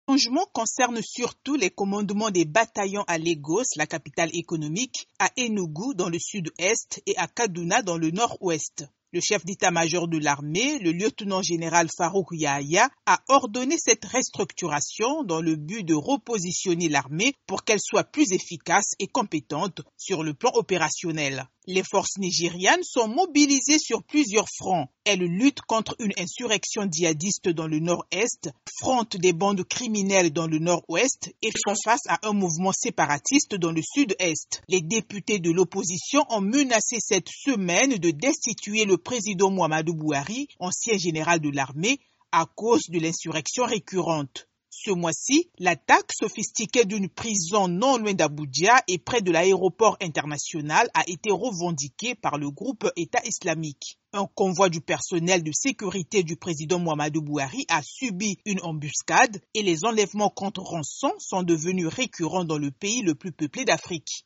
changement concerne surtout les commandements des bataillons à Lagos, la capitale économique, à Enugu dans le sud-est et à Kaduna dans le nord-ouest. Le chef d'état-major de l'armée, le lieutenant-général Farouk Yahya, a ordonné cette restructuration dans le but de repositionner l'armée pour qu'elle soit plus efficace et compétente sur le plan opérationnel. Les forces nigérianes sont mobilisées sur plusieurs fronts. Elles luttent contre une insurrection djihadiste dans le nord-est, affrontent des bandes criminelles dans le nord-ouest et font face à un mouvement séparatiste dans le sud-est. Les députés de l'opposition ont menacé cette semaine de destituer le président Muhammadu Buhari, ancien général de l'armée, à cause de l'insurrection récurrente. Ce mois-ci, l'attaque sophistiquée d'une prison non loin d'Abuja et près de l'aéroport international a été revendiquée par le groupe État islamique. Un convoi du personnel de sécurité du président Muhammadu Buhari a subi une embuscade et les enlèvements contre rançon sont devenus récurrents dans le pays le plus peuplé d'Afrique.